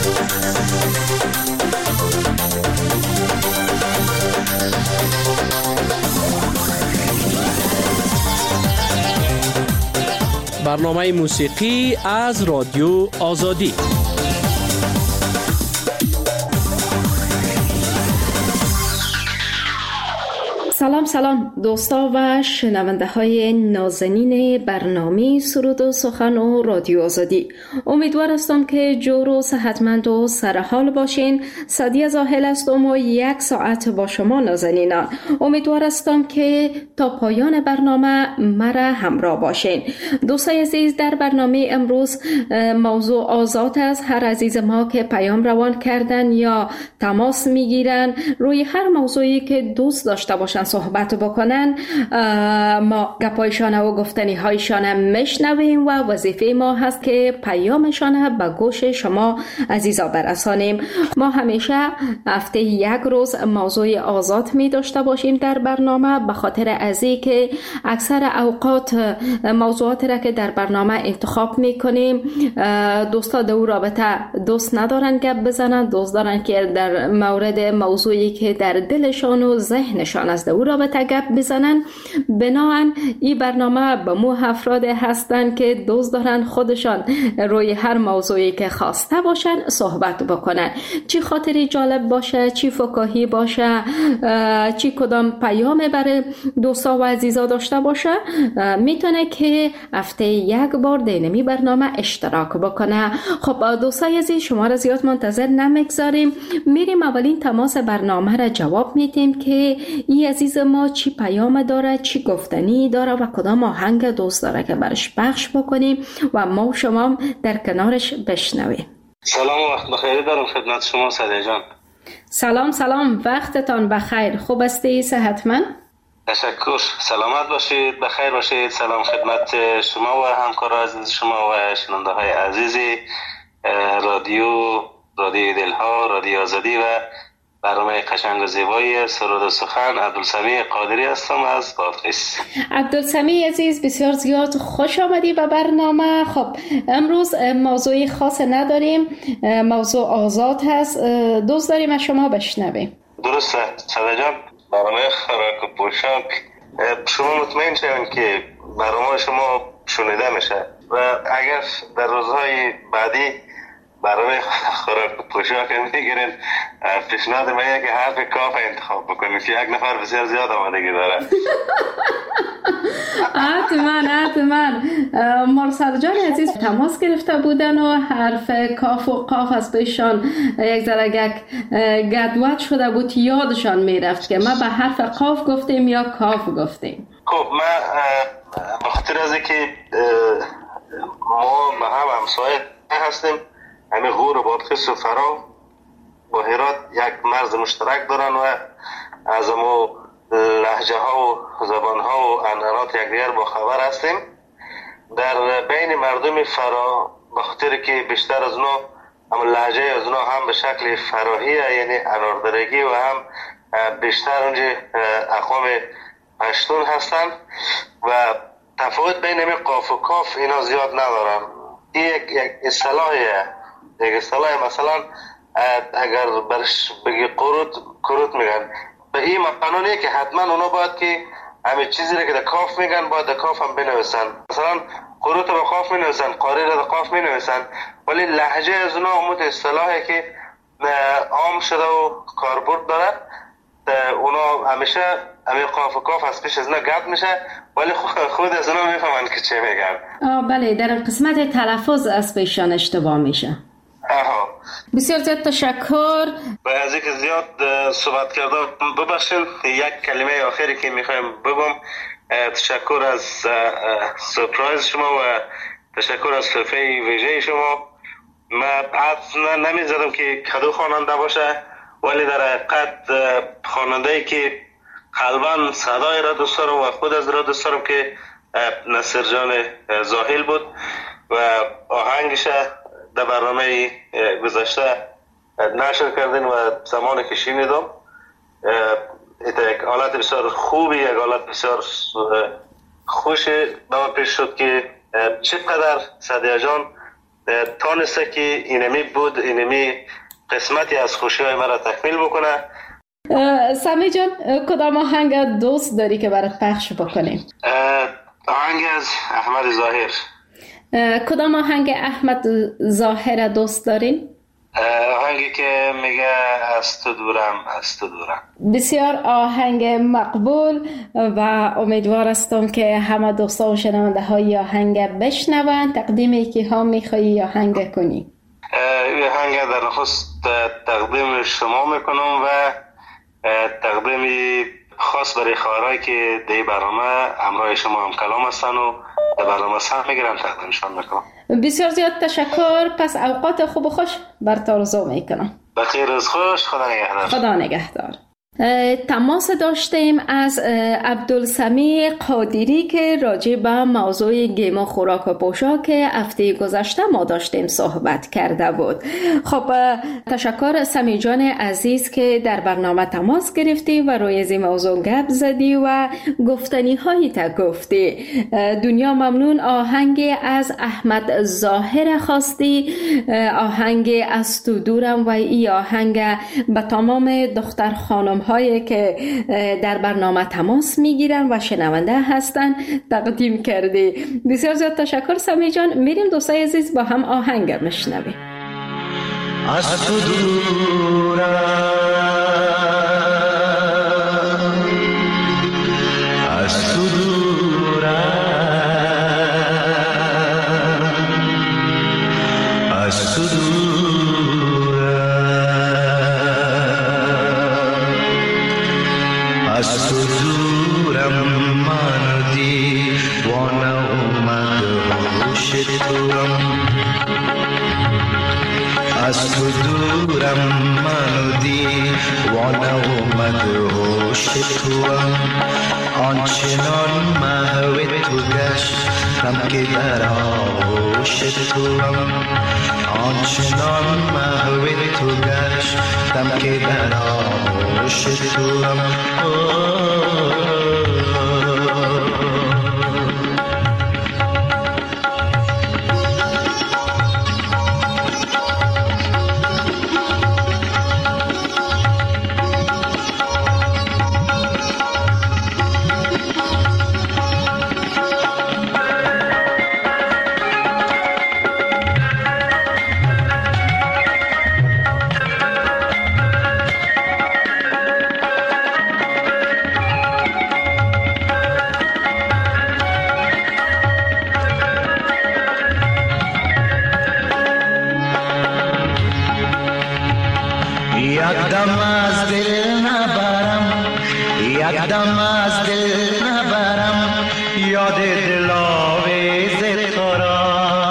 برنامه موسیقی از رادیو آزادی. سلام دوستا و شنونده های نازنین برنامه سرود و سخن و رادیو آزادی. امیدوار هستم که جور و صحتمند و سرحال باشین. سعدیه زاهل هستم و 1 ساعت با شما نازنینان. امیدوار هستم که تا پایان برنامه مرا همراه باشین. دوستای عزیز، در برنامه امروز موضوع آزاد است. هر عزیز ما که پیام روان کردن یا تماس میگیرن روی هر موضوعی که دوست داشته باشن صحبت بکنن، ما گپایشان و گفتنی هایشان میشنویم و وظیفه ما هست که پیامشان به گوش شما عزیزا برسانیم. ما همیشه هفته 1 روز موضوع آزاد می داشته باشیم در برنامه، به خاطر ازی که اکثر اوقات موضوعات را که در برنامه انتخاب می کنیم دوستا در رابطه دوست ندارن گپ بزنن، دوست دارن که در مورد موضوعی که در دلشان و ذهنشان از در رابطه گپ بزنن. بناهن این برنامه به مو افراد هستن که دوست دارن خودشان روی هر موضوعی که خواسته باشن صحبت بکنن، چی خاطری جالب باشه، چی فکاهی باشه، چی کدام پیام برای دوستا و عزیزا داشته باشه، میتونه که هفته 1 بار دینمی برنامه اشتراک بکنه. خب دوستای عزیز، شما را زیاد منتظر نمیگذاریم، میریم اولین تماس برنامه را جواب میدیم که این عزیز ما چی پیام داره، چی گفتنی داره و کدام آهنگ دوست داره که برش پخش بکنیم و ما و شما در کنارش بشنویم. سلام و وقت بخیر دارم خدمت شما سعدیه جان. سلام، وقتتان بخیر. خوب هستی؟ صحتمند؟ تشکر، سلامت باشید، بخیر باشید. سلام خدمت شما و همکار عزیز شما و شنونده های عزیزی رادیو دلها، رادیو آزادی و برنامه قشنگ و زیبای سرود و سخن. عبدالسمیع قادری هستم از بادغیس. عبدالسمیع عزیز، بسیار زیاد خوش آمدی به برنامه. خب امروز موضوعی خاص نداریم، موضوع آزاد هست، دوست داریم از شما بشنویم. درسته سعدیه جان. برنامه خوراک و پوشاک، شما مطمئن شوین که برنامه شما شنیده میشه و اگر در روزهای بعدی برای خوراک و پوشاک میگیرین، پیشنهاد من که حرف کاف انتخاب بکنید که 1 نفر بسیار زیاد آمادگی داره. حتما مرسل جان عزیز تماس گرفته بودن و حرف کاف و قاف از پیشان یک ذره گدوت شده بود، یادشان میرفت که ما به حرف قاف گفتیم یا کاف گفتیم. خب ما بخاطر از اینکه ما به هم همسایه هستیم، همه غور و بادغیس و فرا با هرات یک مرز مشترک دارن و از امو لهجه ها و زبان ها و عنعنات یکدیگر با خبر هستیم. در بین مردم فرا بخاطر که بیشتر از اونا هم لهجه از اونا هم به شکل فراهیه، یعنی اناردرگی، و هم بیشتر اونجا اقوام پشتون هستن و تفاوت بین قاف و کاف اینا زیاد ندارن. این یک اصطلاحیه، یک اصطلاح. مثلا اگر برش بگی قروت میگن، به این معنی که حتما اونا باید که همه چیزی را که در کاف میگن باید در کاف هم بنویسن. مثلا قروت را به قاف مینویسن، قاری را در قاف مینویسن، ولی لهجه از اونا همون اصطلاحی که عام شده و کاربرد داره، اونا همیشه همین قاف و کاف از پیش از اونا گپ میشه، ولی خود از اونا میفهمن که چه میگن. بله، در قسمت تلفظ از پیشان اشتباه میشه. بسیار زیاد تشکر. و از اینکه زیاد صحبت کردم ببخشید، 1 کلمه آخری که میخوایم بگم، تشکر از سپرایز شما و تشکر از تحفه ویژه شما. من حد نمیزدم که کدو خواننده باشه، ولی در حقیقت خواننده‌ای که قلباً صدای را دوست دارم و خود از را دوست دارم که نصیر جان زاهل بود و آهنگش در برنامه گذشته نشر کردین و زمانی که شنیدم یک حالت بسیار خوبی، یک حالت بسیار خوش به من پیش شد که چقدر سعدیه جان تانسته که اینمی بود، اینمی قسمتی از خوشی های مرا تکمیل بکنه. سمی جان، کدام آهنگ دوست داری که برات پخش بکنیم؟ آهنگ از احمد ظاهر. کدام آهنگ احمد ظاهر دوست دارین؟ آهنگی که میگه از تو دورم از تو دورم. بسیار آهنگ مقبول و امیدوار هستم که همه دوستا و شنونده های آهنگ بشنون. تقدیم که ها میخوایی آهنگ کنی؟ آهنگ در نخست تقدیم شما میکنم و تقدیم خاص برای خواهرایی که در برنامه همراه شما هم کلام هستن و در برنامه سهم میگیرن تقدیمشان میکنم. بسیار زیاد تشکر. پس اوقات خوب و خوش بر تو آرزو میکنم. بخیر از خوش. خدا نگهدار. خدا نگهدار. تماس داشتیم از عبدالسمیع قادری که راجع به موضوع گیم و خوراک و پوشاک هفته گذشته ما داشتیم صحبت کرده بود. خب تشکر سمیع جان عزیز که در برنامه تماس گرفتی و روی این موضوع گپ زدی و گفتنی هایی تا گفتی. دنیا ممنون. آهنگ از احمد ظاهر خواستی، آهنگ از تو دورم، و این آهنگ به تمام دختر خانم هایی که در برنامه تماس میگیرن و شنونده هستن تقدیم کردی. بسیار زیاد تشکر سمیع جان. میریم دوستای عزیز با هم آهنگ میشنویم. از تو دورم از تو دورم از تو از تو دورم من دیوانه اومد هوش تورم از تو دورم من دیوانه اومد هوش تورم آنچنان محو تو گشتم که در آغوش تورم آنچنان محو تو گشتم که در آغوش تورم یکدم از دل نبرم یکدم از دل نبرم یاد دلاویز تو را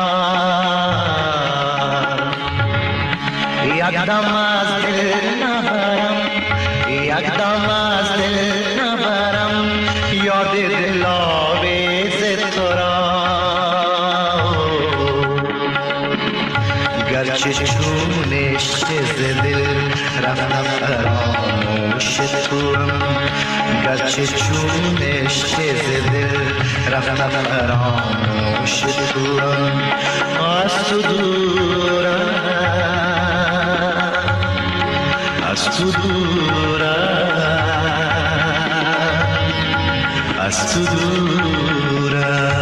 یکدم از دل نبرم یکدم از دل نبرم یاد دلاویز تو را گرچه چونش ز دل رفتم فراموش تورم گرچه چونش ز دل رفتم فراموش تورم از تو دورم از تو دورم از تو دورم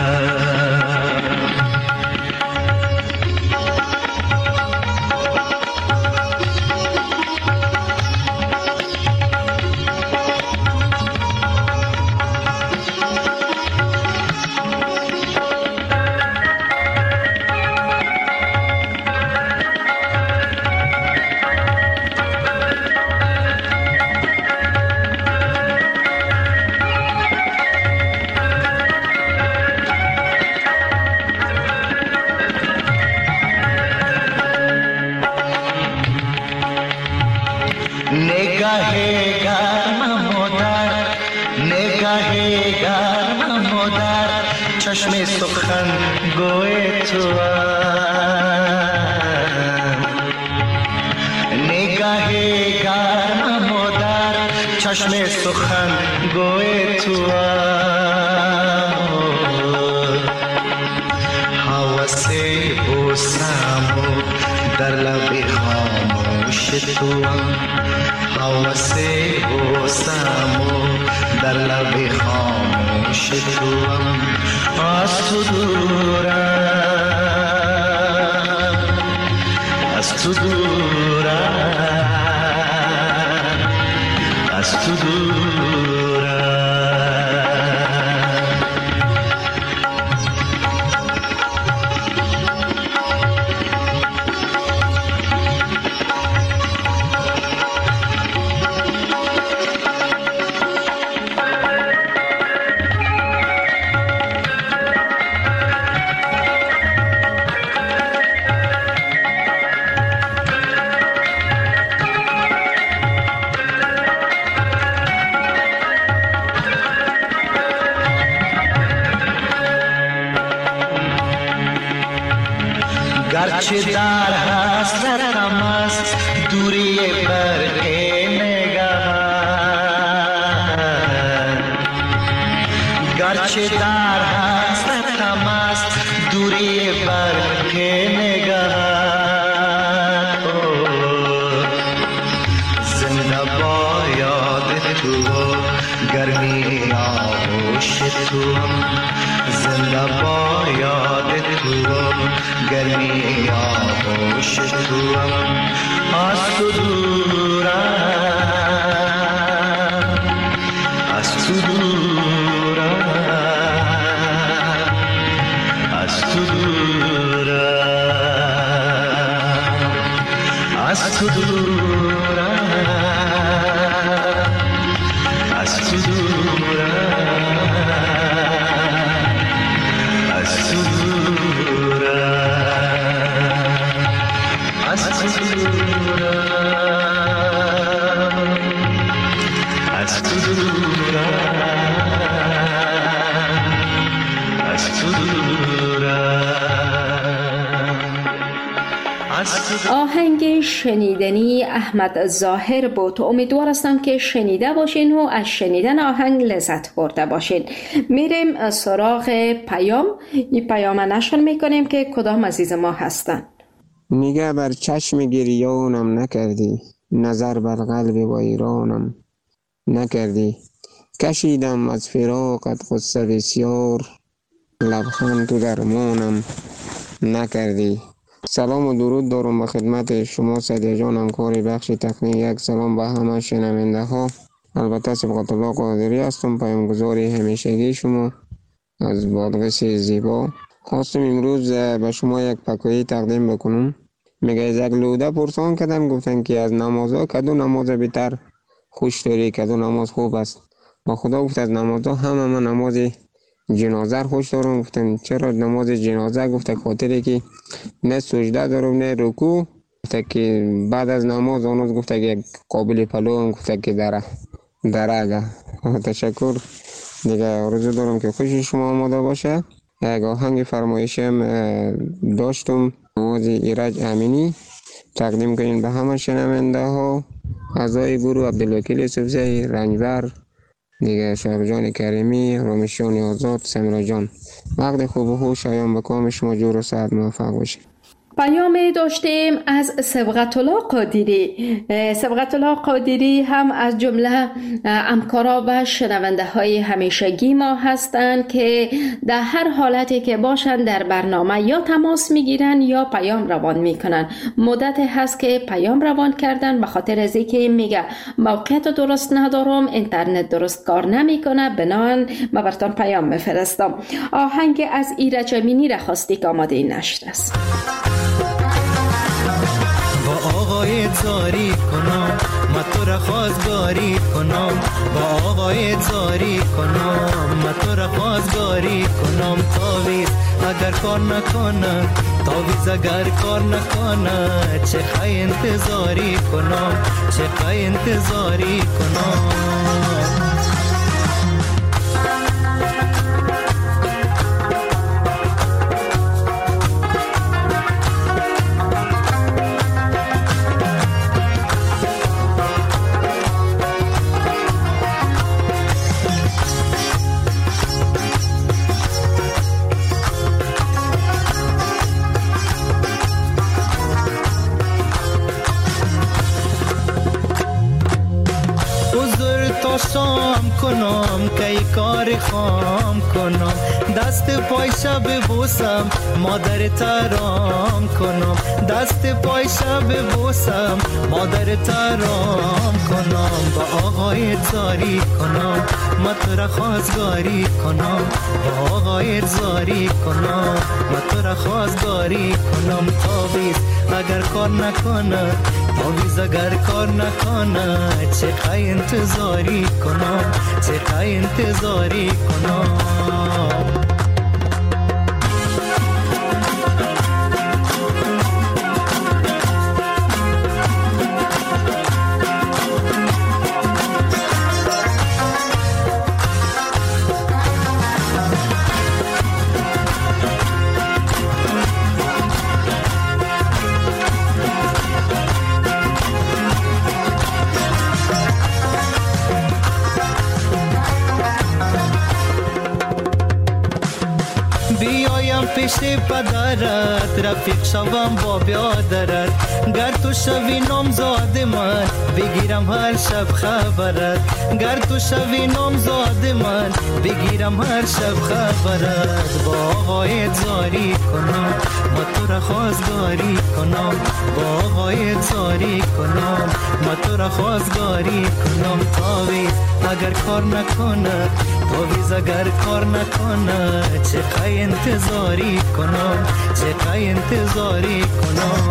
نگاه گرم مادر نگاه گرم مادر چشم سخن گوی تو نگاه گرم مادر چشم سخن گوی تو حوث در لب خاموش توام، هوس بوسمو در لب خاموش توام. از تو دورم، از تو دورم، از تو دورم. گرچه در حسرتم است دوری برق نگهت، گرچه در حسرتم است دوری برق نگهت. زنده با یاد تو گرمی آغوش تو، زنده با یاد تو گرمی آغوش توام. از تو دورم، از تو دورم، از تو دورم، از تو دورم، از تو دورم، از تو آهنگ شنیدنی احمد ظاهر بود. امیدوار هستم که شنیده باشین و از شنیدن آهنگ لذت برده باشین. میریم سراغ پیام. این پیام نشر میکنیم که کدام عزیز ما هستن. نگاه بر چشم گریانم نکردی، نظر بر قلب ویرانم نکردی. کشیدم از فراقت غصه بسیار، لبخند تو درمانم نکردی. سلام و درود دارم به خدمت شما سعدی جان، همکار بخش تقنی. یک سلام به همه شنونده ها. البته صبغت الله قادری هستم، پیامگذاری همیشگی شما از بادغیس زیبا. خواستم امروز به شما یک پکویی تقدیم بکنم. میگه از یک لوده پرسان کردن، گفتن که از نمازها کدو نماز بیتر خوش داری، کدو نماز خوب است؟ با خدا گفت از نمازها همه من نماز جنازه خوش دارم. گفتن چرا نماز جنازه؟ گفت خاطری که نه سجده دارم نه رکوع. گفت که بعد از نماز اونوز گفت که قابل پلو هم گفت که درگه. تشکر دیگه. آرزو دارم که خوش شما آماده باشه. یک آهنگ فرمایشم داشتم، نماز ایرج امینی تقدیم کنین به همه شنونده ها، اعضای گروه عبدالوکیل یوسفزئی، رنجبر دیگه، شهرجان کریمی، رامیشان آزاد، سمرا جان. وقت خوب و خوش شایان به کام شما جور و سعد موفق باشید. پیام داشتیم از صبغت الله قادری. صبغت الله قادری هم از جمله همکارا و شنونده های همیشگی ما هستند که در هر حالتی که باشند در برنامه یا تماس میگیرن یا پیام روان میکنن. مدت هست که پیام روان کردن به خاطر از اینکه میگه موقعیت درست ندارم، اینترنت درست کار نمیکنه، بنابراین من براتون پیام میفرستم. آهنگ از ایرج امینی را خواستی که آماده نشده است. با آقای زاری کنم من تو را خواستگاری کنم، با آقای زاری کنم من تو را خواستگاری کنم. تاویز اگر کار نکنه، تاویز اگر کار نکنه، چه خواهی انتظاری کنم، چه خواهی انتظاری کنم. شام کنم که ای کار خام کنم دست پای شب بوسم مادر ترام کنم دست پای شب بوسم مادر ترام کنم با آقای زاری کنم ما تو را خواستگاری کنم با آقای زاری کنم ما تو را خواستگاری کنم تاویز اگر کار نکنه تاویز اگر کار نکنه چه انتظاری کنم چه انتظاری کنم پیش پدرت رفیق شوم با بیادرت گر تو شوی نامزاد من بگیرم هر شب خبرت گر تو شوی نامزاد من بگیرم هر شب خبرت با آقای زاری کنم ما تو را خواستگاری کنم با آقای زاری کنم ما تو را خواستگاری کنم تاویز اگر کار نکنه تاویز اگر کار نکنه چه انتظاری کنم چه انتظاری کنم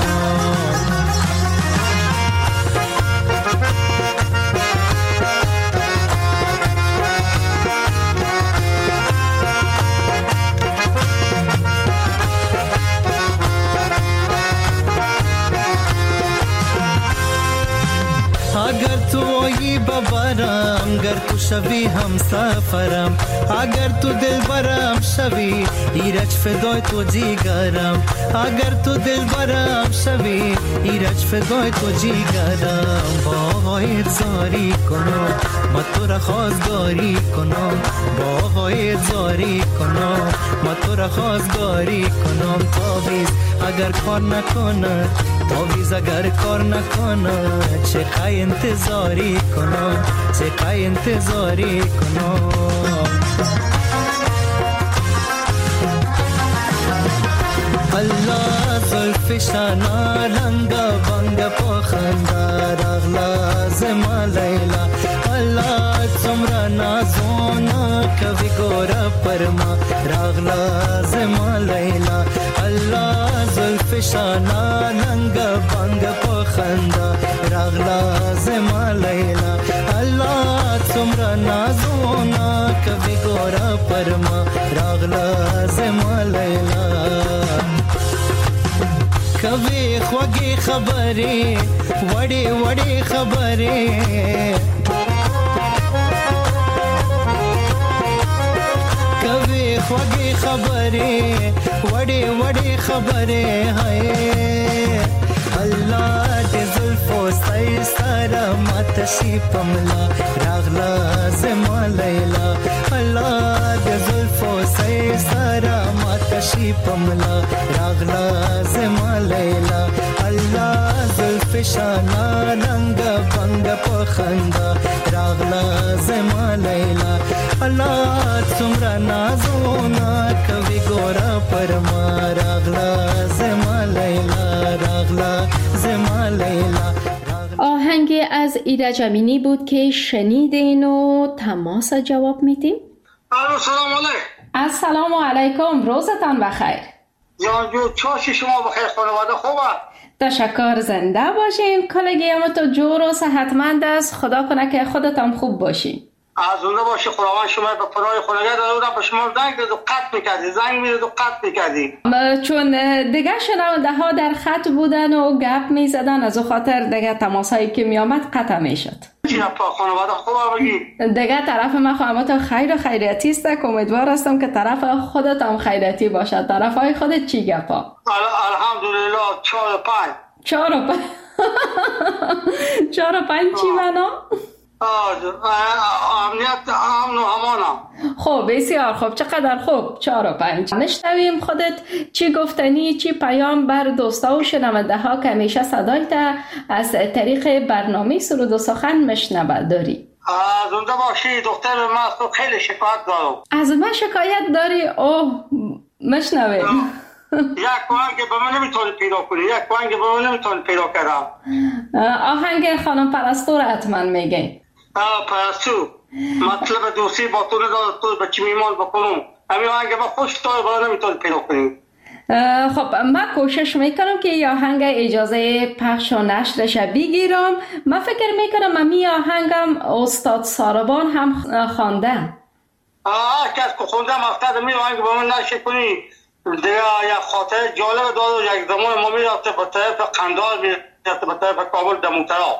اگر تو آیی ببرم گر تو شوی هم سفرم اگر تو دل برم شوی ایرج فدای تو جیگرم اگر تو دل برم شوی ایرج فدای تو جیگرم با آقای زاری کنم ما تو را خواستگاری کنم با آقای زاری کنم ما تو را خواستگاری کنم تاویز اگر کار نکنه تاویز اگر کار نکنه چه انتظاری کنم چه انتظاری کنم الله زلفشانا رنگا بنگ پخنده رغلا زما لیلا الله څومره نازونه کوي ګوره پر ما راغلا زما لیلا الله زلفشانا رنگا بنگ پخنده راغلا زما لیلا الله څومره نازونه کوي ګوره پر ما راغلا زما لیلا کوي خوږې خبرې وړې وړې خبرې کوي خوږې خبرې وړې وړې خبرې هاي الله دې زلفو سر سره ماته شي پملا راغلا زما لیلا الله دې زلفو سر سره ماته شي پملا راغلا زما لیلا الله زلفشانا رنگ بنگ پخنده راغلا زما لیلا الله څومره نازونه کوي ګوره پر ما راغلا زما لیلا راغلا زما لیلا. آهنگ از ایرج امینی بود که شنیدین و تماس جواب میدیم. سلام علیکم. السلام علیکم، روزتان بخیر. جان جو چاشی شما بخیر، خانواده خوبه؟ تشکر، زنده باشین. کلگیم تو جور و صحتمند است. خدا کنه که خودتان خوب باشین. از اونده باشی. خداوند شما به پناه خداگه داده به شما زنگ داد و قطع میکردی، زنگ میداد و قطع میکردی. چون دیگه شنونده ها در خط بودن و گپ میزدن، از او خاطر دیگه تماسایی که میامد قطع میشد. خانواده خوبه بگی؟ دیگه طرف من خواهمت خیر و خیریتی است که امیدوار هستم که طرف خودت هم خیریتی باشد. طرف های خودت چی گپا؟ الحمدلله 4 و 5. 4 و 5 4 و 5 چی معنا؟ امنیت امن و امانم. خب بسیار خوب، چقدر خوب. 4 و 5 نشنویم خودت چی گفتنی، چی پیام بر دوستا و شنونده ها که همیشه صدایت از طریق برنامه سرود و سخن مشنوه داری؟ از اونجا باشی دختر من از تو خیلی شکایت دارم. از من شکایت داری؟ اوه مشنویم. یک آهنگ به من نمیتونی پیدا کنی، یک آهنگ به من نمیتونی پیدا کردم. آهنگ خانم پرستو را حتما میگه. پرستو مطلب دوستی با تو نداره، تو به چی میمان بکنم، همین آهنگ من خوش داره با نمیتونی پیدا کنی. خب من کوشش میکنم که این آهنگ اجازه پخش و نشرش بگیرم. من فکر میکنم امی آهنگم استاد ساربان هم خواندن. کس که خوندم افتاد می آهنگ با من نشه کنی دیگه. یک خاطر جالب داره، یک زمان ما میرفته به طرف قندهار، میرفته به طرف کابل دموترا.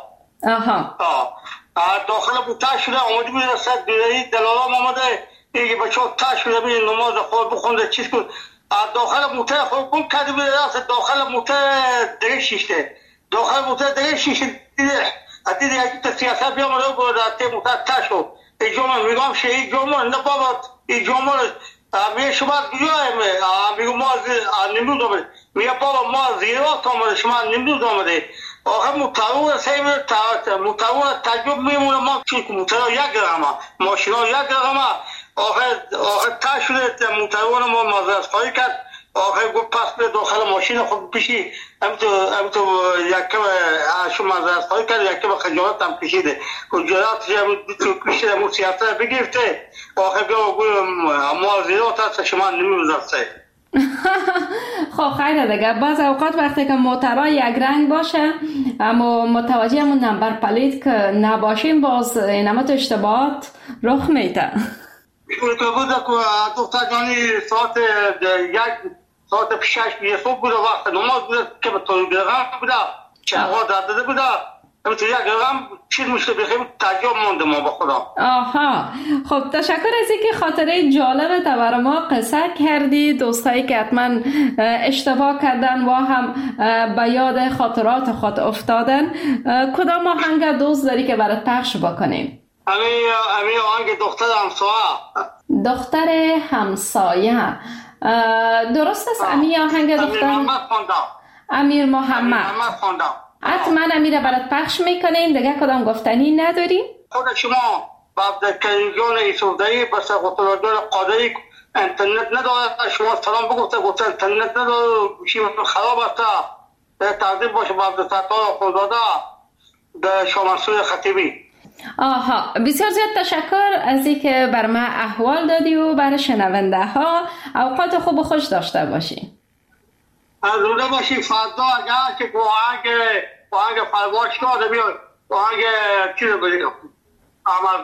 داخل بوته شده آمده بود رسد بیرهی دلالام آمده اینگه بچه ها تا شده بید نماز خود بخونده چیز کن. داخل موته خود کن کرده بود رسد داخل موته دیگه شیشته، داخل موته دیگه شیشته دیده یکی تا سیاست بیامده بود رسته موته تا شد. ای جامعه میگم شه ای جامعه نه بابا ای جامعه میگه شما کجاییم؟ میگه ما نمروز آمده. میگه بابا ما زیرات آمده شما نمروز آمده. آخه متعاون سیم متعاون تجربه میمونه ما چون که متعاون یک رقمه ماشینا یک رقمه. آخه تا شده متعاون ما مازرس خواهی کرد. آخه گفت پس به داخل ماشین خود پیشی هم تو یکم شما مازرس خواهی کرد، یکم خجالت هم پیشیده خجالت تو پیشیده مو سیاست بگیرفته. آخه بیا ما زیرات هست شما نمیوزرسه. خب خیره دیگه، بعض اوقات وقتی که موترها یک رنگ باشه اما متوجه همون نمبر پلیت که نباشیم باز اینمت اشتباهات رخ میده. تو بود که دختر جانی ساعت پیشش بیه صبح بوده وقت نماز بوده که به طوری برغم بوده چه آقا داده بوده تو یک رقم چیز مشکل بخیم تعجب مونده ما با خدا. خب تشکر از اینکه خاطره جالب تا برای ما قصه کردی. دوستایی که حتما اشتباه کردن و هم به یاد خاطرات خود افتادن، کدام آهنگ دوست داری که برات پخش بکنیم؟ همین آهنگ دختر همسایه. دختر همسایه درست است؟ امیر آهنگ دختر امیر محمد خواندم. حتما امیر برات پخش میکنیم دیگه. کدام گفتنی نداری؟ خود شما عبدالکریم جان ایسودایی بس قطرادار قادری انترنت نداره، شما سلام بگفته گفته انترنت نداره گوشی خراب است. تعظیم باشه با عبدالستار خودداده به شامنسوی خطیبی. بسیار زیاد تشکر از اینکه بر من احوال دادی و برای شنونده ها اوقات خوب و خوش داشته باشی. از روده باشی فردا اگر که آهنگ فرواش داده بیای آهنگ چی رو بگیرم احمد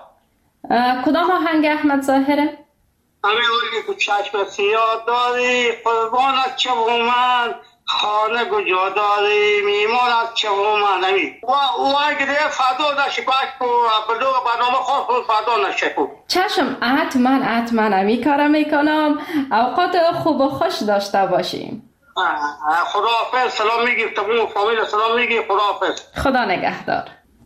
ظاهر. کدام آهنگ احمد ظاهره؟ همین آهنگ که چشم سیاه داری قربان از چه من خانه کجا داری میمان از چه من همین او آهنگ دیگه فردا نشکو بلوغ برنامه خواست فردا نشکو. چشم حتما همی کارم میکنم. اوقات خوب و خوش داشته باشیم. خداحافظ. سلام میگی تمام فامیل سلام میگی. خداحافظ. خدا نگهدار.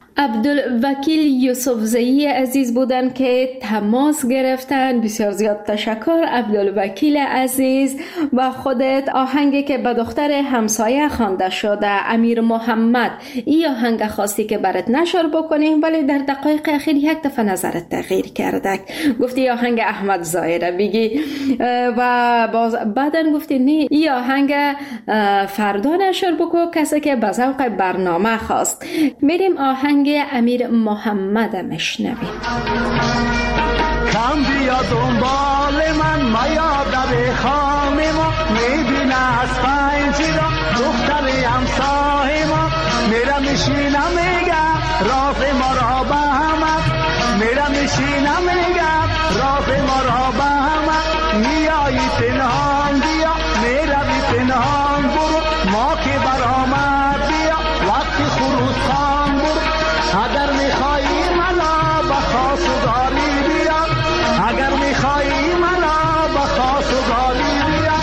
عبدالوکیل یوسفزئی عزیز بودن که تماس گرفتن. بسیار زیاد تشکر عبدالوکیل عزیز. و خودت آهنگی که به دختر همسایه خوانده شده امیر محمد، این آهنگ خواستی که برات نشر بکنیم ولی در دقایق اخیر یک دفعه نظرت تغییر کرده، گفتی آهنگ احمد ظاهره بگی و بعدن گفتی نه این آهنگ فردا نشر بکو کسی که به ذوق برنامه خواست. میریم آهنگ امیر محمد مشنویم. کم بیا دنبال من میا در خانه ما میبینه از پنجره دختر همسایه ما میرم میشینم میگم راز ما را به همه میرم میشینم میگم راز ما را به همه میایی پنهان بیا میروی پنهان برو ما که برآمد بیا وقتی خروس خان برو اگر میخوایی منو به خواستگاری بیا اگر میخوایی منو به خواستگاری بیا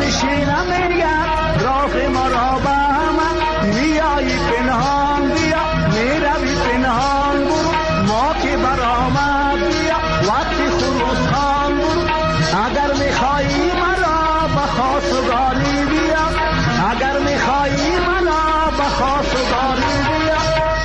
میشینم میگم راه ما را به هم میایی پنهان بیا میروی پنهان برو ما که برآمد بیا وقتی خروس خان برو اگر میخوایی مرا به خواستگاری بیا اگر میخوایی مرا به خواستگاری بیا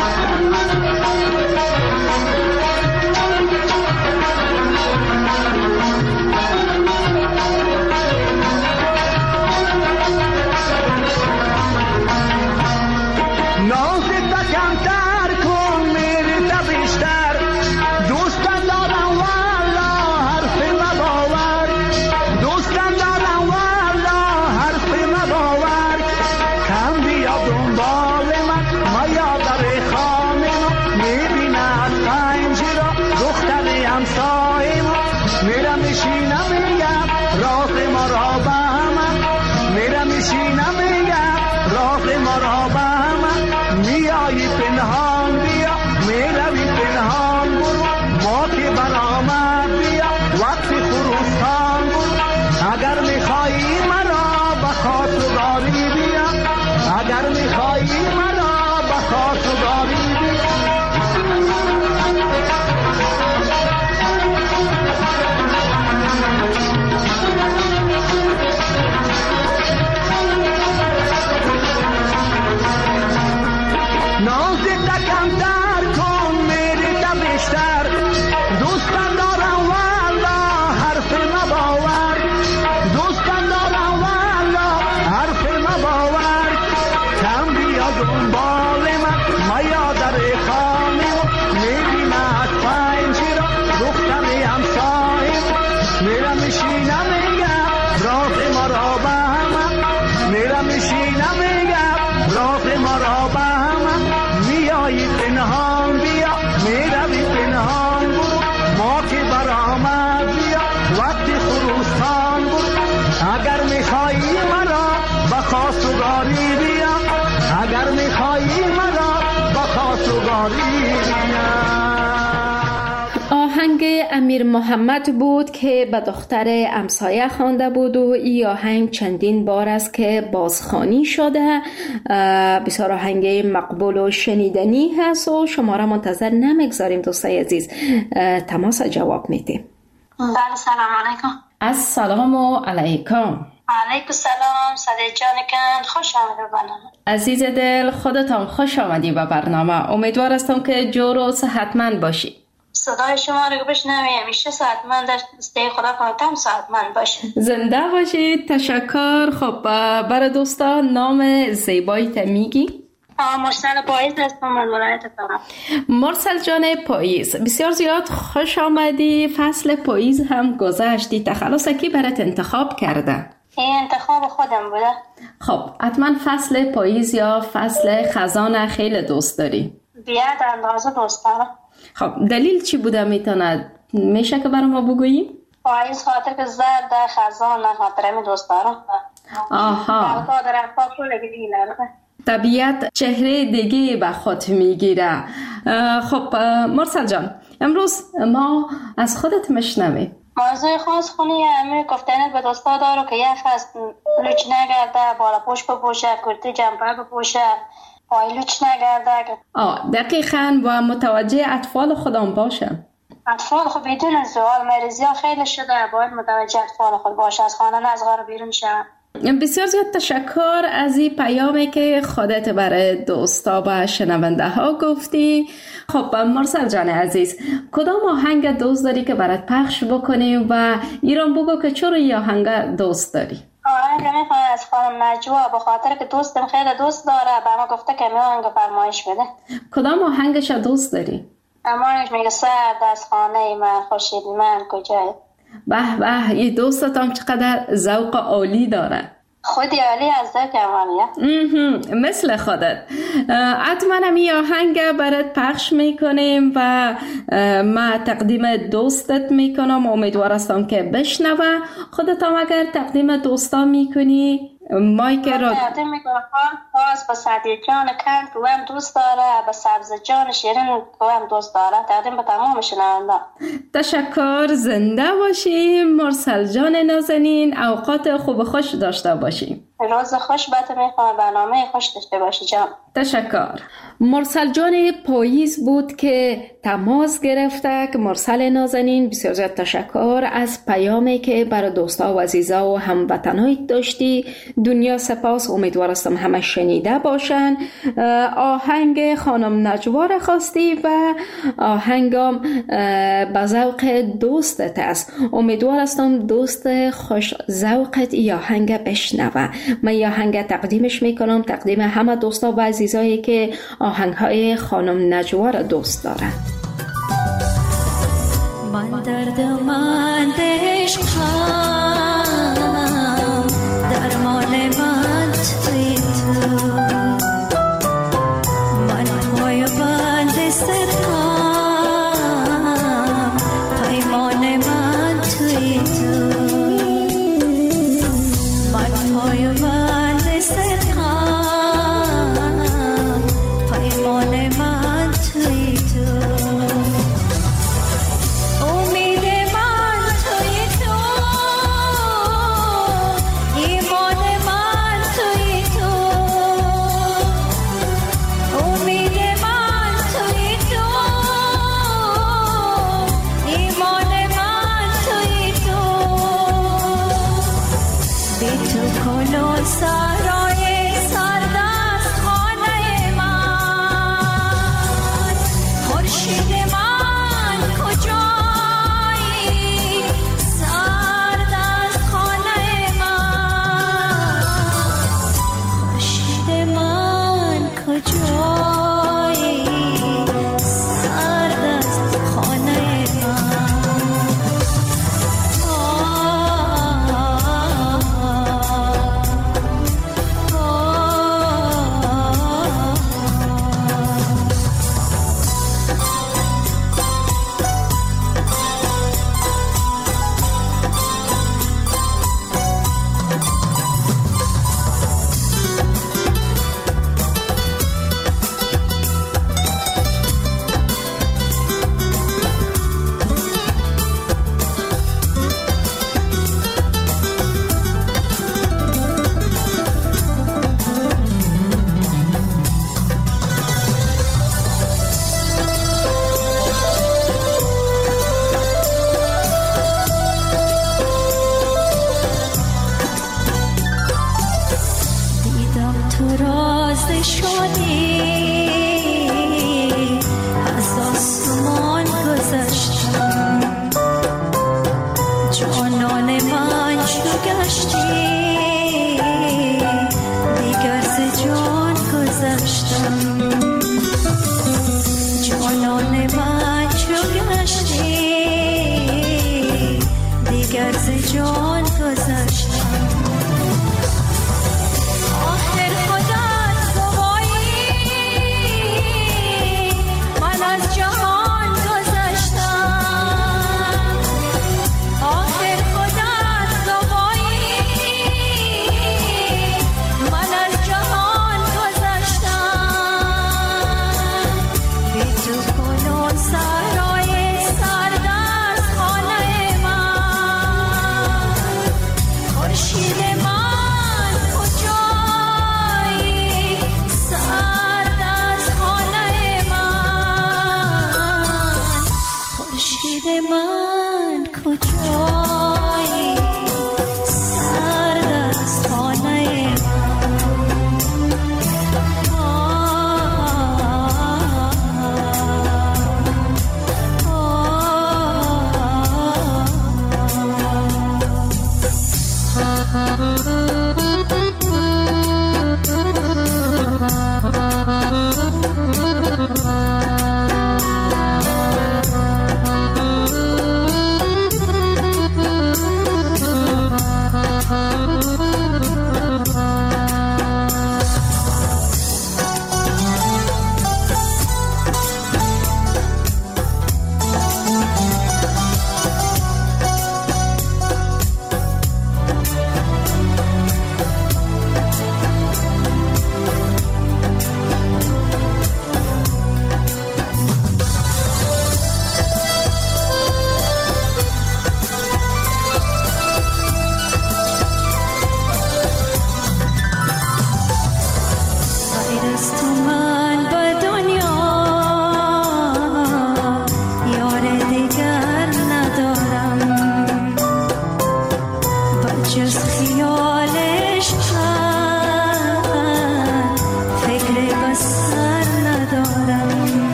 آهنگ امیر محمد بود که به دختر امسایه خوانده بود و این آهنگ چندین بار است که بازخوانی شده. بسیار آهنگ مقبول و شنیدنی هست و شما را منتظر نمیگذاریم دوستای عزیز، تماس جواب میدیم. بله سلام علیکم. السلام علیکم. علیکم سلام صدای جانکن، خوش آمدید برنامه. عزیز دل خودتان خوش آمدی به برنامه. امیدوار هستم که جور و صحتمند باشی. صدای شما رو بشنویم همیشه صحتمند است، خدا کنتم صحتمند باشه. زنده باشید. تشکر. خب برای دوستان نام زیبایت میگی؟ مرسل پاییز هستم من ولایت فرا. مرسل جان پاییز، بسیار زیاد خوش آمدی. فصل پاییز هم گذشتی، تخلص کی برات انتخاب کرده؟ این انتخاب خودم بوده. خب حتما فصل پاییز یا فصل خزان خیلی دوست داری؟ بیاد اندازه دوست دارم. خب دلیل چی بوده میشه که برای ما بگویی؟ پاییز خاطر که زرد خزان خاطر می دوست دارم. آها. طبیعت چهره دیگه به خود میگیره. خب مرسل جان، امروز ما از خودت میشنویم. موضوع خاص خونی امیر گفتنت به دوستا دارو که یه فصل لوچ نگرده، بالا پوش بپوشه، کرتی جمپر بپوشه، پای لوچ نگرده. دقیقاً و متوجه اطفال خودم باشه. اطفال خب بدون سوال مریضی ها خیلی شده، باید متوجه اطفال خود باشه، از خانه از غار بیرون شد. بسیار زیاد تشکر از این پیامی که خودت برای دوستا و شنونده ها گفتی. خب مرسل جان عزیز، کدام آهنگ دوست داری که برات پخش بکنیم و ایران بگو که چرا این آهنگ دوست داری؟ آهنگ میخوام از خانم نجوا، به خاطر که دوستم خیلی دوست داره، به ما گفته که آهنگ فرمایش بده. کدام آهنگش دوست داری؟ امانش میگه سرد از خانه من خورشید من کجای. به به، این دوستم چقدر ذوق عالی داره. خودی عالی از ذوق عالیه. مثل خودت. حتما این آهنگ برات پخش میکنیم و ما تقدیم دوستت میکنم. امیدوار هستم که بشنوه. خودت هم اگر تقدیم دوستا میکنی مایک را تقدیم میکنم باز به سعدی جان کند که هم دوست داره، به سبز جان شیرین که هم دوست داره. تقدیم به تمام شنوندگان. تشکر، زنده باشیم مرسل جان نازنین. اوقات خوب خوش داشته باشیم. روز خوش بهت میخوام، برنامه خوش داشته باشی جان. تشکر. مرسل جان پاییز بود که تماس گرفته. که مرسل نازنین بسیار زیاد تشکر از پیامی که برای دوستا و عزیزا و هموطنای داشتی. دنیا سپاس. امیدوار هستم همه شنیده باشن. آهنگ خانم نجوا خواستی و آهنگم به ذوق دوستت است. امیدوار هستم دوست خوش ذوقت ای آهنگ بشنوه. من ای آهنگ تقدیمش میکنم، تقدیم همه دوستا و عزیزایی که آهنگهای خانم نجوا را دوست دارن. من دردمند عشقم، درمان من توی تو، من پای بند صدقم، پیمان من توی تو، من پای بند صدقم، پیمان من توی تو.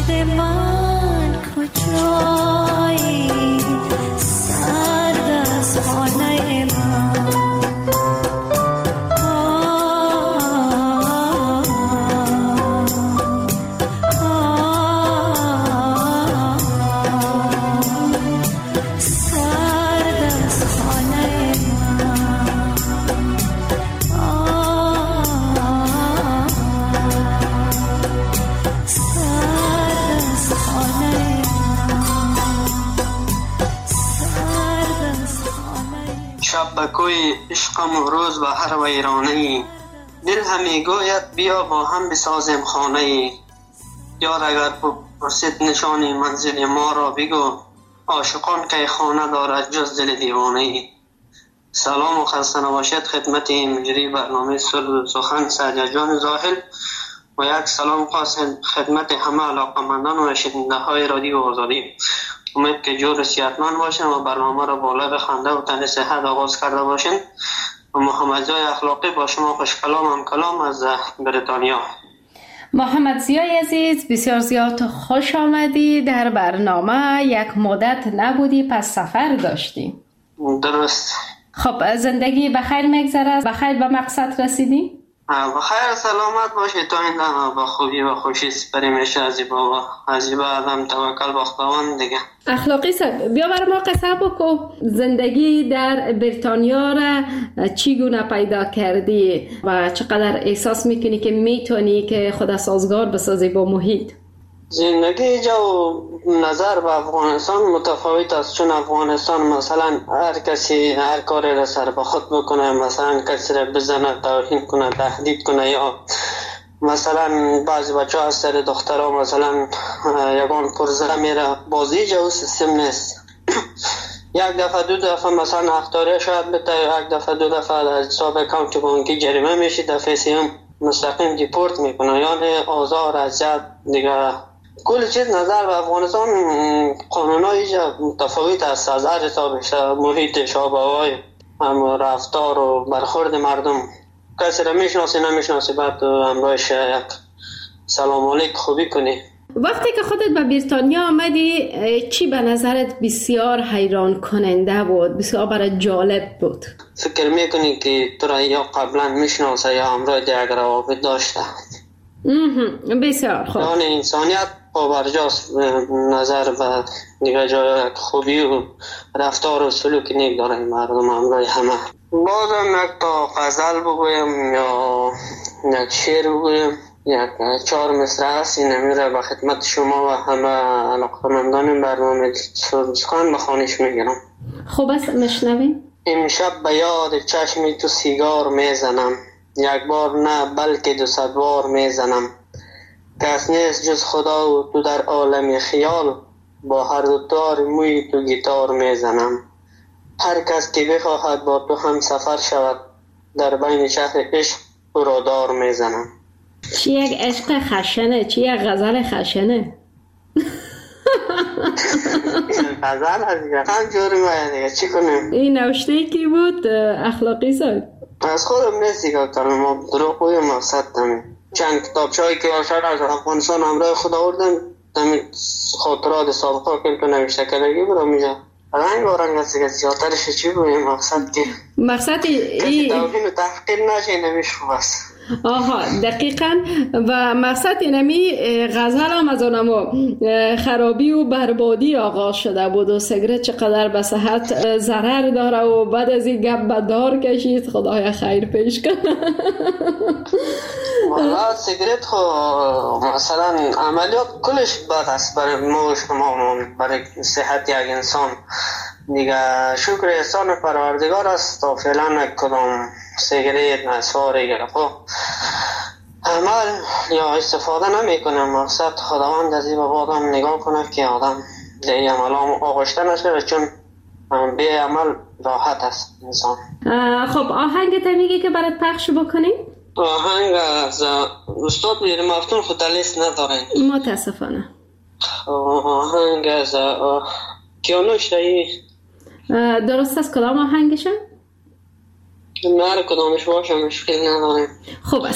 خورشید من کجایی سرد از خانه من شب به کوی عشقم و روز به هر ویرانه‌ای دل همی گوید بیا با هم بسازیم خانه‌ای یار اگر پرسید نشانی منزل ما را بگو عاشقان که خانه دارد جز دل دیوانه‌ای. سلام و خسته نباشید خدمت مجری برنامه سرد سخن سعدی جان زاهل و یک سلام خاص خدمت همه علاقمندان و شنونده های رادیو آزادی. امید که جور صحتمند باشین و برنامه را بالا بخنده و تن صحت آغاز کرده باشین. و محمد زیای اخلاقی با شما خوش کلام هم کلام از بریتانیا. محمد زیای عزیز بسیار زیاد خوش آمدی در برنامه. یک مدت نبودی پس سفر داشتی. درست. خب زندگی بخیر میگذره؟ بخیر به مقصد رسیدی؟ بخیر سلامت باشی تا این دم با خوبی و خوشی سپری میشه از این آدم توکل به خداوند دیگه. اخلاقی صاحب بیا بر ما قصه بکو زندگی در بریتانیا را چگونه پیدا کردی و چقدر احساس میکنی که میتونی که خود سازگار بسازی با محیط؟ زندگی جو نظر به افغانستان متفاوت است، چون افغانستان مثلا هر کسی هر کاری را سر به خود بکنه، مثلا کسی را بزنه توهین کنه تهدید کنه، یا مثلا بعضی بچه ها از سر دخترها مثلا یگان پرزه میره. بازی جو سیستم نیست. یک دفعه دو دفعه مثلا اخطاری شاید بده، یک دفعه دو دفعه از حساب اکانت بانکی جریمه میشه، دفعه سوم مستقیم دیپورت میکنه، یعنی آزار اذیت دیگه. کل چیز نظر به افغانستان قانونای متفاوت است از هر حسابش، محیطش، آب و هوای، رفتار و برخورد مردم. کسی را میشناسی نمیشناسی بعد همراهش یک سلام علیک خوبی کنی. وقتی که خودت به بریتانیا آمدی چی به نظرت بسیار حیران کننده بود، بسیار برای جالب بود؟ فکر میکنی که تو را یا قبلا میشناسه یا همراه یک روابط داشته؟ بسیار خوب. یعنی انسانیت پابرجاست نظر به دیگه جای خوبی و رفتار و سلوک نیک داره مردم همراه همه. بازم یک تا غزل بگویم یا یک شعر بگویم، یک 4 مصرع است، این میره به خدمت شما و همه علاقمندان برنامه سخن به خوانش میگیرم. خوب است مشنویم. امشب به یاد چشمی تو سیگار میزنم، یک بار نه بلکه 200 بار میزنم. کس نیست جز خدا و تو در عالم خیال، با هر دو تار موی تو گیتار میزنم. هر کس که بخواهد با تو هم سفر شود، در بین شهر عشق او را دار میزنم. چی یک عشق خشنه، چی یک غزل خشنه. غزل هست دیگه، هم جوری باید دیگه چی کنیم. این نوشته کی بود اخلاقی صاحب؟ از خودم نیست دیگه، ما دروغ بویم مقصد دمیم. چند کتابچه‌ای که واسه از افغانستان همراه خود آوردم، دمیم خاطرات سابقه که تو نوشته کردگی برام میشه. رنگ و رنگ است که زیادترش چی بویم مقصد که کسی توهین و تحقیر نشه نمیشه خوب است. آها دقیقاً. و مقصد اینمی غزل هم از اونمو خرابی و بربادی آغاز شده بود و سیگرت چقدر به صحت ضرر داره و بعد از این گپ به دار کشید. خدایا خیر پیش کنه. والا سیگرت خو مثلا عملیات کلش بد است برای ما و شما، برای صحت یک انسان دیگه. شکر احسان پروردگار است تا فعلا نکدام سیگرت نسواری گرفت عمل یا استفاده نمی کنم. مقصد خداوند از این بابا آدم نگاه کنه که آدم دیگه عمل آغشته نشه، چون بی عمل راحت است انسان. خب آهنگ میگی که برات پخش بکنیم؟ آهنگ از استاد میر مفتون خود لیست ندارن متاسفانه. آهنگ از کیانوش رایی درست است. کدام آهنگشه؟ هر کدامش باشه مشکل نداره. خوب است.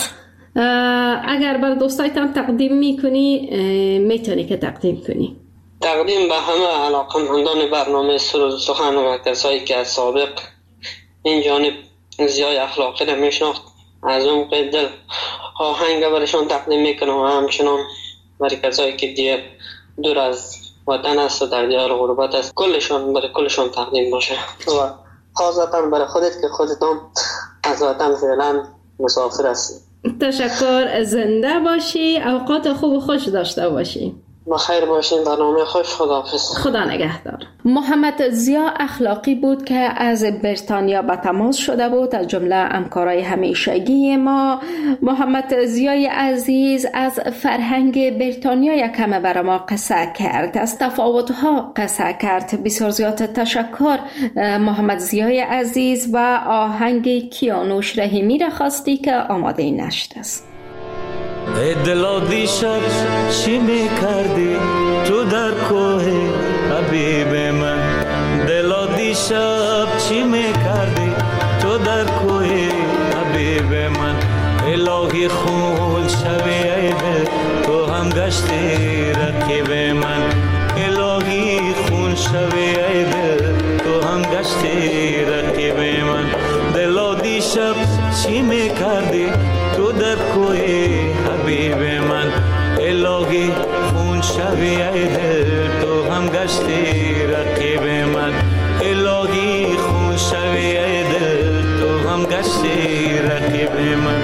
اگر بر دوستایتان تقدیم میکنی میتونی که تقدیم کنی. تقدیم به همه علاقمندان برنامه سرود و سخن و کسایی که از سابق این جانب زیای اخلاقی را میشناخت، از اون دل آهنگ برشان تقدیم میکنم و همچنان برای کسایی که دیگه دور از وطن است و در دیار غربت است کلشان برای کلشان تقدیم باشه و خاصتا برای خودت که خودتان از وطن فعلا مسافر هستی. تشکر، زنده باشی، اوقات خوب و خوش داشته باشی. بخیر باشین، برنامه خوش، خداحافظ. خدا نگهدار. محمد ضیا اخلاقی بود که از بریتانیا به تماس شده بود، از جمله همکارای همیشگی ما. محمد ضیای عزیز از فرهنگ بریتانیا یک کم برای ما قصه کرد، از تفاوت‌ها قصه کرد. بسیار زیاد تشکر محمد ضیای عزیز و آهنگ کیانوش رحیمی را خواستی که آماده نشد است. ای دلا دیشب چی میکردی تو در کوه حبیب من؟ دلا دیشب چی میکردی تو در کوه حبیب من؟ الهی خون شوی ای دل تو هم گشتی رقیب من. الهی خون شوی ای دل تو هم گشتی رقیب من. دلا دیشب چی میکردی تو در کوه حبیب من؟ الهی خون شوی ای دل تو هم گشتی رقیب من. الهی خون شوی ای دل تو هم گشتی رقیب من.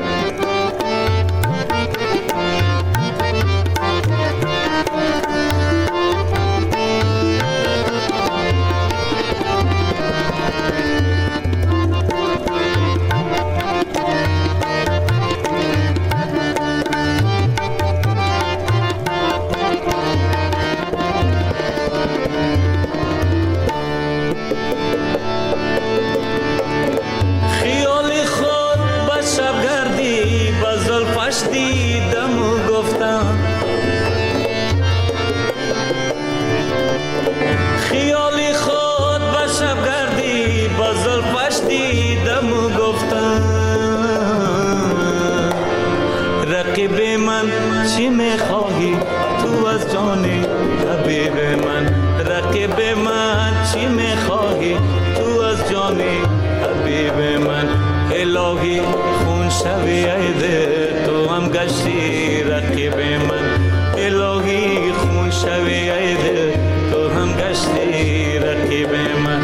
رقیب من چی میخواهی تو از جان حبیب من؟ رقیب من چی میخواهی تو از جان حبیب من؟ الهی خون شوی ای دل تو هم گشتی رقیب من. الهی خون شوی ای دل تو هم گشتی رقیب من.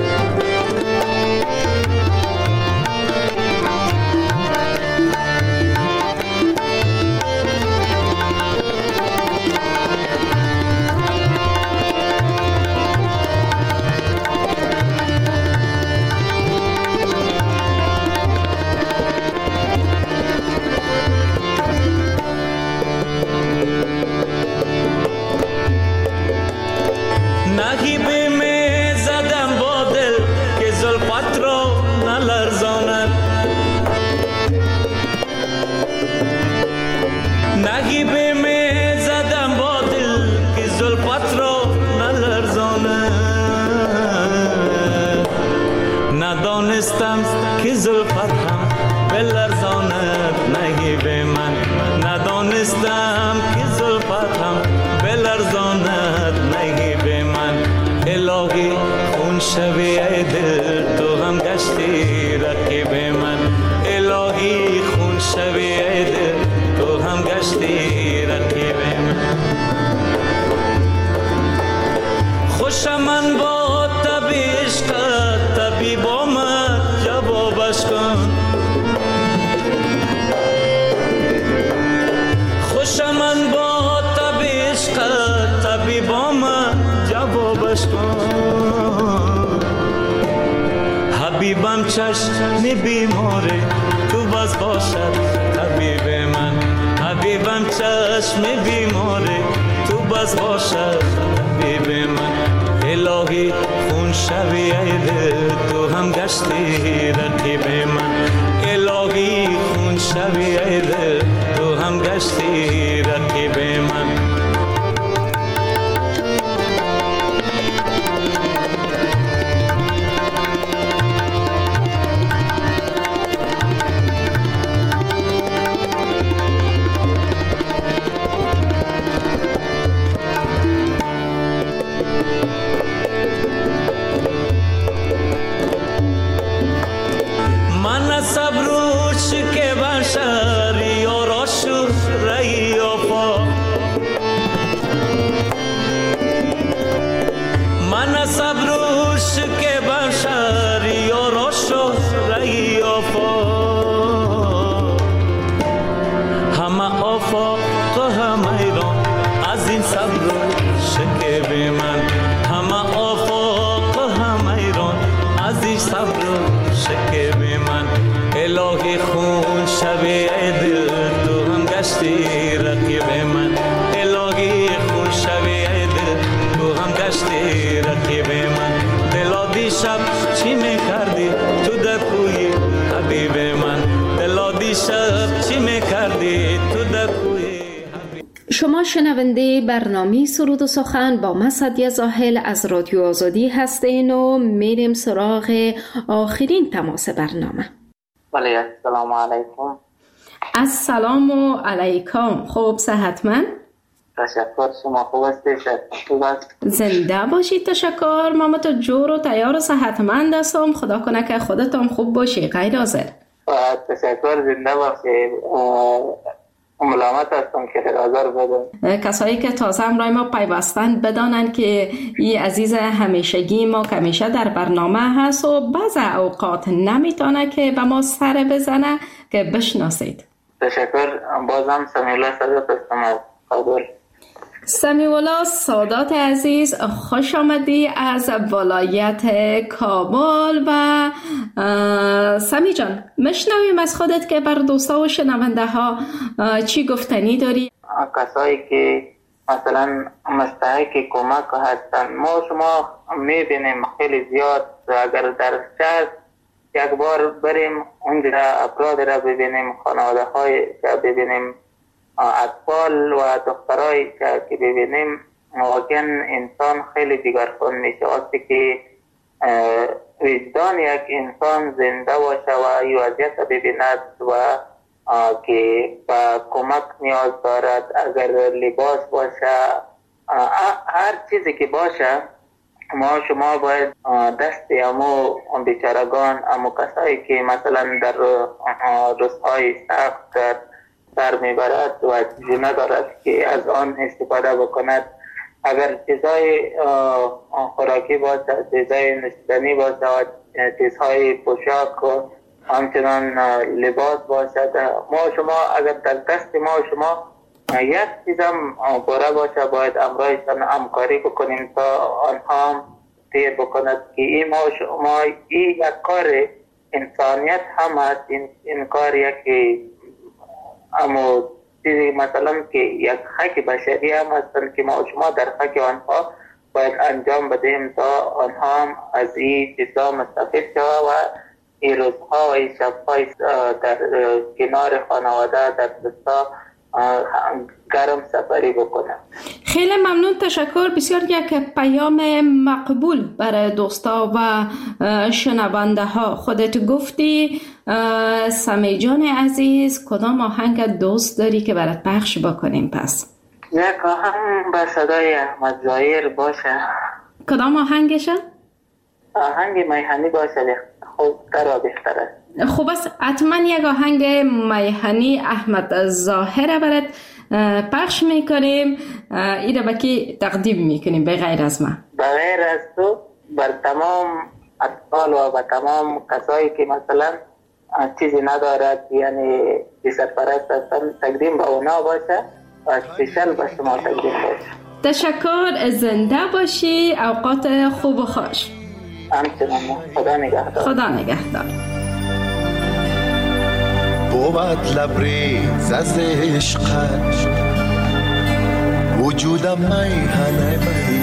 ندانستم که زلفت هم بلرزاند نگیب من. ندانستم که زلفت هم بلرزاند نگیب من. الهی خون شوی ای دل تو هم گشتی رقیب من. الهی خون شوی ای دل تو هم گشتی رقیب من. خوشم من با تبیش کرد طبیب آمد جوابش کن. خوشم من با تبیش کرد طبیب آمد جوابش کن. حبیبم چشم بیماره تو باز باشد طبیب من. حبیبم چشم بیماره تو باز باشد طبیب من. الهی خون شوی ای دل تو هم گشتی رقیب من. الهی خون شوی ای دل تو هم گشتی رقیب من. شکم من الهی خون شب دل تو هم گشتی رقیب من الهی خون شب دل تو هم گشتی رقیب من دلا دیشب چی میکردی تو در کوی حبیب من دلا دیشب چی میکردی تو در کوی. شما شنونده برنامه سرود و سخن با من سعدیه زاهل از رادیو آزادی هستین و میریم سراغ آخرین تماس برنامه. بله السلام علیکم. السلام و علیکم. خوب صحتمند؟ تشکر شما خوب هستید؟ زنده باشید. تشکر. ما تو جور و تیار و صحتمند هستم. خدا کنه که خودتون خوب باشی. غیر حاضر. تشکر. زنده باشید. ملامت هستم که حاضر بدم. کسایی که تازه همراه ما پیوستند بدانند که این عزیز همیشگی ما که همیشه در برنامه هست و بعض اوقات نمیتونه که به ما سر بزنه که بشناسید. تشکر. بازم سمیولا سادات هستم از کابل. سمیولا سادات عزیز، خوش آمدی از ولایت کابل. و سمی جان مشنویم از خودت که بر دوستا و شنونده ها چی گفتنی داری؟ کسایی که مثلا مستحق کمک هستن، ما شما میبینیم خیلی زیاد، اگر در شهر یک بار بریم اونجا افراد را ببینیم، خانواده های ببینیم، اطفال و دخترای که ببینیم، واقعا انسان خیلی دیگرگون میشه. وقتی که وجدان یک انسان زنده باشه و این وضعیت ببیند و که با کمک نیاز دارد، اگر لباس باشه، هر چیزی که باشه، ما شما باید دست امو بیچارگان، امو کسایی که مثلا در روزهای سخت سر میبرد و چیزی ندارد که از آن استفاده بکند. اگر چیزهای خوراکی باشه، چیزهای نوشیدنی باشه و چیزهای پوشاک و همچنان لباس باشد، ما شما اگر در دست ما شما یک چیزم پاره باشه، باید امرایشان همکاری بکنیم تا آنها هم تیر بکند که این ما شما این یک کار انسانیت هم هست. این کار یک اما چیزی مثلا که یک حق بشری هم هستن که ما شما در حق آنها باید انجام بدهیم تا آنها هم از این چیزا مستفید شود و این روزها و این شبهای در کنار خانواده در دوستا گرم سفری بکنم. خیلی ممنون. تشکر. بسیار یک پیام مقبول برای دوستا و شنونده ها. خودت گفتی سمی جان عزیز کدام آهنگ دوست داری که برات پخش بکنیم؟ پس یک آهنگ به صدای احمد ظاهر باشه. کدام آهنگشه؟ آهنگ میهنی باشه، خوب تر و بهتر است. خوب است. حتما یک آهنگ میهنی احمد ظاهر برات پخش میکنیم. ایره با کی تقدیم میکنیم به غیر از من؟ به غیر از تو بر تمام اطفال و به تمام کسایی که مثلا چیزی ندارد، یعنی سرپرست هستن، تقدیم به اونا باشه و اسپیشل به شما تقدیم باشه. تشکر. زنده باشی. اوقات خوب و خوش. همچنان. خدا نگهدار. خدا نگهدار. بود لبریز از عشقت وجودم میهنه می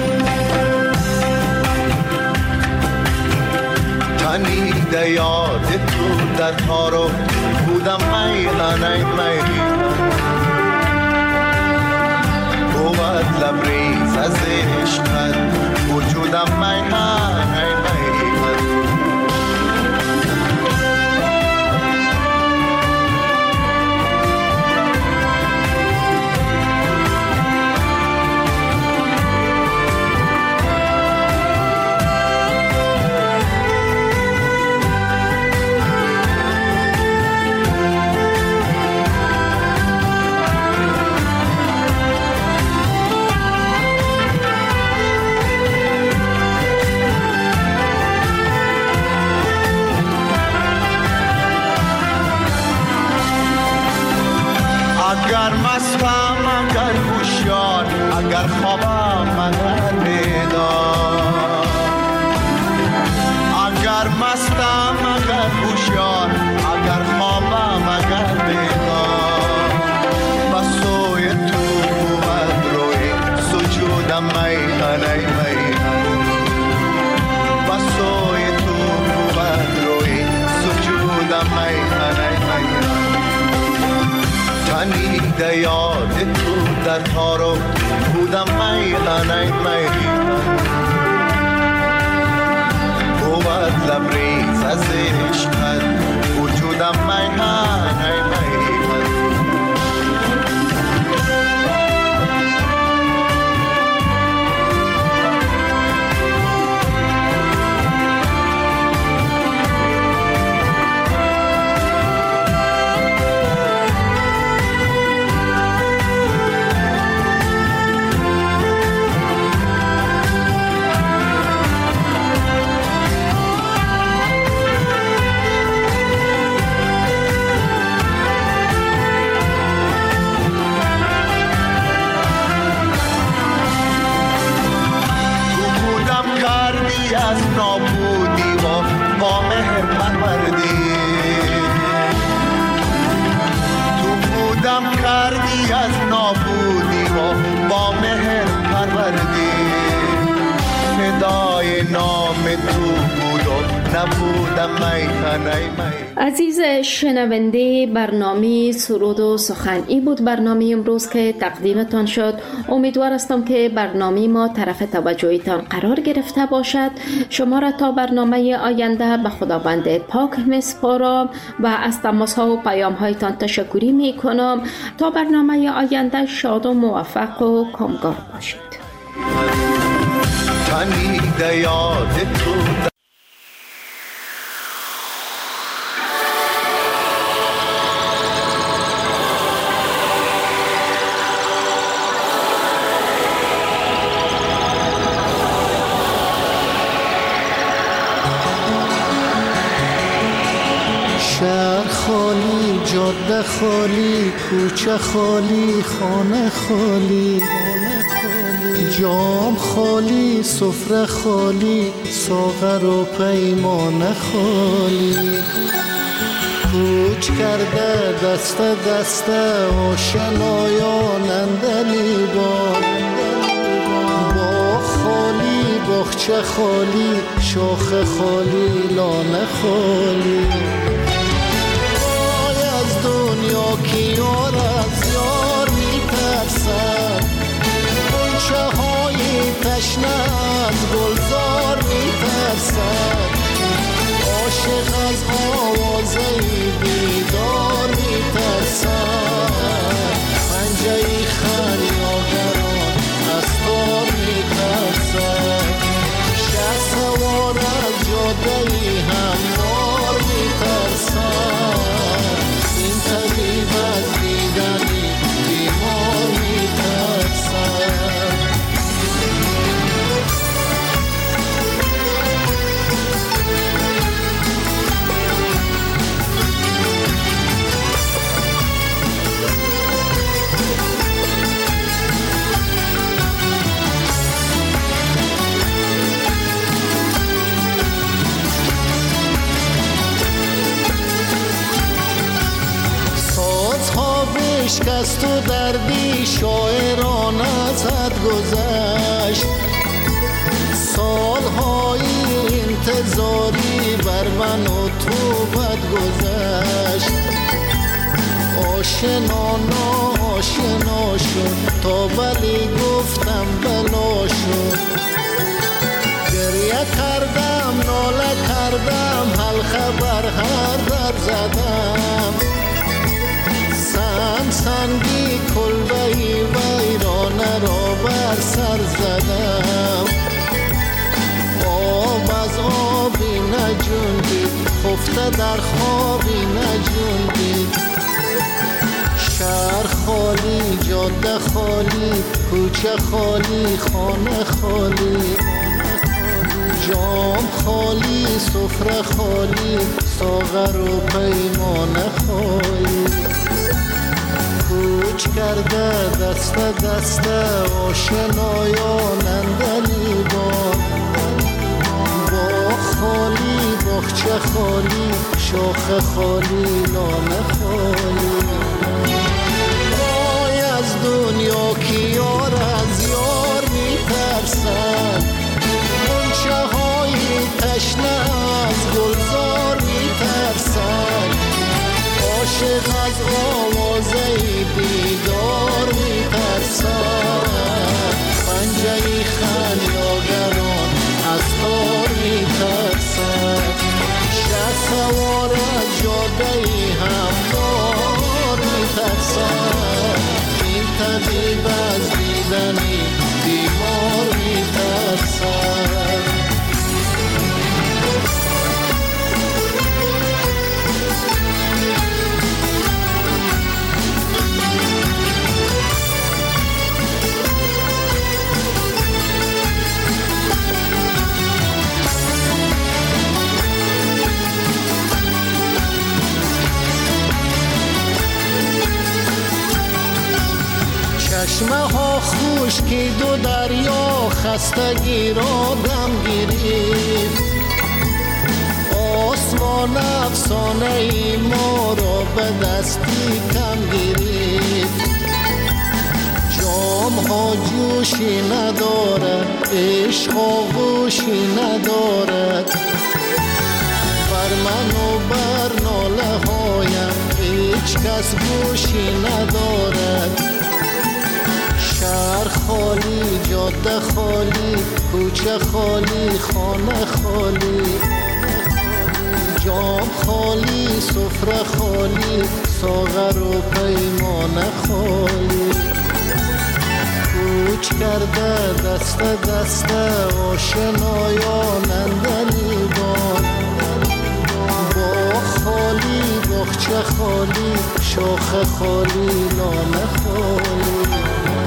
تنیده یاد تو در تارو بودم میهنه می بود لبریز از عشقت وجودم میهنه می اگر مستم، اگر هوشیار، اگر خوابم، اگر بیدار، اگر مستم اگر هوشیار، اگر خوابم اگر بیدار، با سوی تو بود روی سجودم میهن ای میهن، با سوی تو بود روی سجودم میهن ای میهن. تنیده یاد تو در تارو بودم میهن ای میهن، بود لبریز از عشقت وجودم میهن ای میهن. از نابودی و با مهر پروردی، تو بودم کردی از نابودی و با مهر پروردی، فدای نام تو بود و نبودم میهن ای میهن. عزیز شنونده، برنامه سرود و سخن ای بود برنامه امروز که تقدیمتان شد. امیدوار هستم که برنامه ما طرف توجهتان قرار گرفته باشد. شما را تا برنامه آینده به خداوند پاک میسپارم و از تماس ها و پیام هایتان تشکری می کنم. تا برنامه آینده شاد و موفق و کامگار باشید. تنیده یاد تو شهر خالی، جاده خالی، کوچه خالی، خانه خالی، جام خالی، سفره خالی، ساغر و پیمانه خالی. کوچ کرده دسته دسته آشنایان اندلی با خالی، باغچه خالی، شاخ خالی، لانه خالی. که یار از یار میترسد، غنچه های تشنه از گلزار میترسد، عاشق از آوازه بیدار میترسد، پنجه خریادران از تار میترسد، شه سوار از جاده هموار میترسد، طبیب از دیدنی بیمار میترسد. شکست و دردی شاعران ازت گذشت، سالهای انتظاری بر من و تو بد گذشت، آشنا ناآشنا شد تا ولی گفتم بلا شد، گریه کردم ناله کردم حلقه بر هر در زدم، سنگی کلبهی ویرانه را بر سر زدم، آب از آبی نجوندید خفته در خوابی نجوندید، شهر خالی، جاده خالی، کوچه خالی، خانه خالی، جام خالی، سفره خالی، ساغر و پیمانه خالی. کوچ کرده دسته دسته آشنایان اندلی با خالی، با بخچه خالی شاخ خالی لانه خالی وای از دنیا که یار از یار میترسد غنچه های تشنه از گلزار میترسد عاشق از آوازه بیدار میترسد پنجه خلیاگران از تار میترسد شه سوار از جاده همدار میترسد این طبیب از دیدنی بیمار میترسد چشمه ها خشکید و دریا خستگی را دم گرفت آسمان افسانه ای ما را به دستی کم گرفت جام ها جوشی ندارد عشق آغوشی ندارد بر من و بر ناله هایم هیچ کس گوشی ندارد شهر خالی جاده خالی کوچه خالی خانه خالی جام خالی سفره خالی ساغر و پیمانه خالی کوچ کرده دست دست آشنایان اندلیبان باغ خالی باغچه خالی شاخ خالی لانه خالی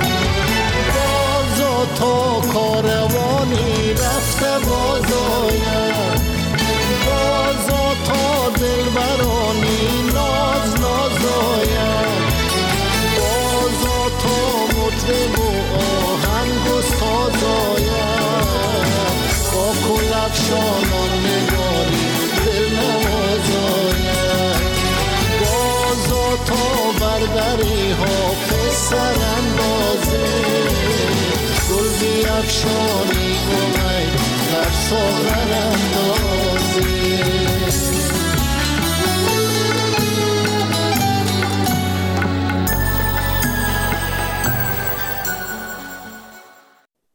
تا کاروانی رفته باز آید بازا تا دلبرانی ناز ناز آید بازا تا مطرب و آهنگ و ساز آید با کل افشانان نگاری دل نواز آید بازا تا بردری حافظ سر اندازه گل بیفشانی اومد در ساغر اندازی